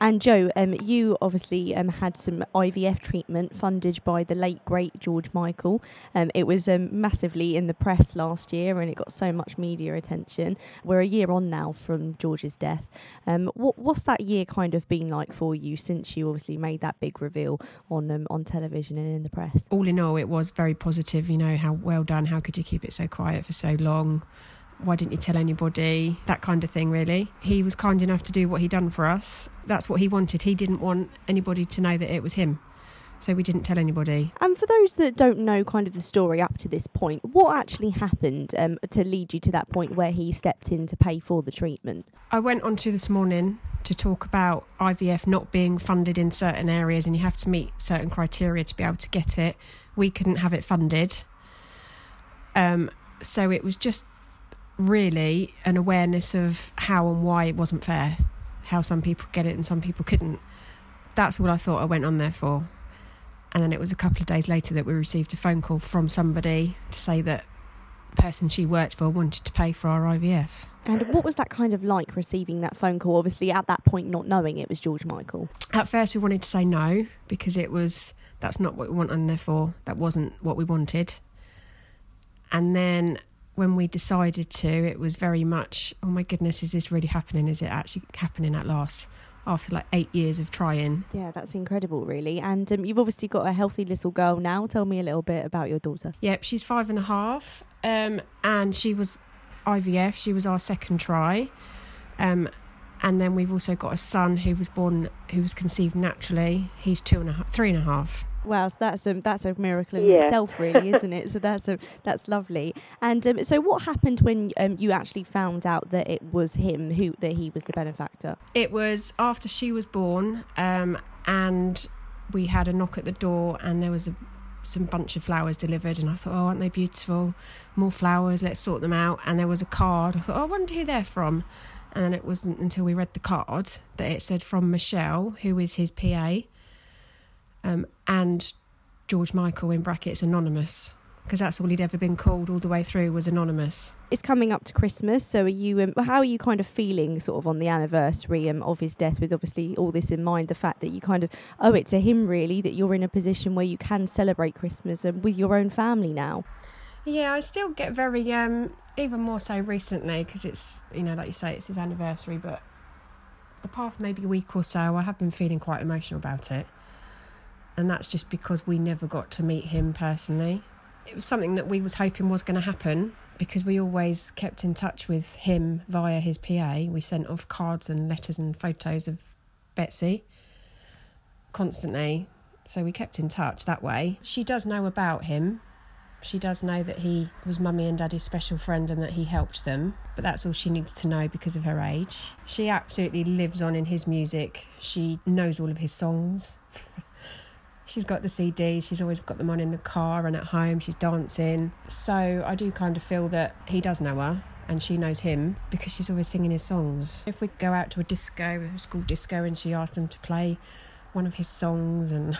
And Joe, you obviously had some IVF treatment funded by the late, great George Michael. It was massively in the press last year and it got so much media attention. We're a year on now from George's death. What's that year kind of been like for you since you obviously made that big reveal on television and in the press? All in all, it was very positive. You know, how well done, how could you keep it so quiet for so long? Why didn't you tell anybody? That kind of thing, really. He was kind enough to do what he'd done for us. That's what he wanted. He didn't want anybody to know that it was him. So we didn't tell anybody. And for those that don't know kind of the story up to this point, what actually happened to lead you to that point where he stepped in to pay for the treatment? I went on to this morning to talk about IVF not being funded in certain areas and you have to meet certain criteria to be able to get it. We couldn't have it funded. So it was just really an awareness of how and why it wasn't fair, how some people get it and some people couldn't. That's what I thought I went on there for. And then it was a couple of days later that we received a phone call from somebody to say that the person she worked for wanted to pay for our IVF. And what was that kind of like, receiving that phone call, obviously at that point not knowing it was George Michael? At first we wanted to say no, because that's not what we went on there for. That wasn't what we wanted. And then when we decided to, it was very much, oh my goodness, is this really happening? Is it actually happening at last? After like 8 years of trying. Yeah, that's incredible, really. And you've obviously got a healthy little girl now. Tell me a little bit about your daughter. Yep, she's 5.5, and she was IVF. She was our second try. And then we've also got a son who was conceived naturally. He's 3.5. Wow, so that's a miracle in itself, really, isn't it? So that's lovely. And so what happened when you actually found out that it was him, that he was the benefactor? It was after she was born, and we had a knock at the door, and there was some bunch of flowers delivered, and I thought, oh, aren't they beautiful? More flowers, let's sort them out. And there was a card. I thought, oh, I wonder who they're from. And then it wasn't until we read the card that it said from Michelle, who is his PA. And George Michael, in brackets, anonymous, because that's all he'd ever been called all the way through, was anonymous. It's coming up to Christmas, so how are you kind of feeling sort of on the anniversary of his death, with obviously all this in mind, the fact that you kind of owe it to him, really, that you're in a position where you can celebrate Christmas with your own family now? Yeah, I still get very, even more so recently, because it's, you know, like you say, it's his anniversary, but the past maybe week or so I have been feeling quite emotional about it. And that's just because we never got to meet him personally. It was something that we was hoping was going to happen, because we always kept in touch with him via his PA. We sent off cards and letters and photos of Betsy constantly. So we kept in touch that way. She does know about him. She does know that he was Mummy and Daddy's special friend and that he helped them. But that's all she needs to know because of her age. She absolutely lives on in his music. She knows all of his songs. She's got the CDs, she's always got them on in the car and at home, she's dancing. So I do kind of feel that he does know her and she knows him, because she's always singing his songs. If we go out to a school disco, and she asks them to play one of his songs, and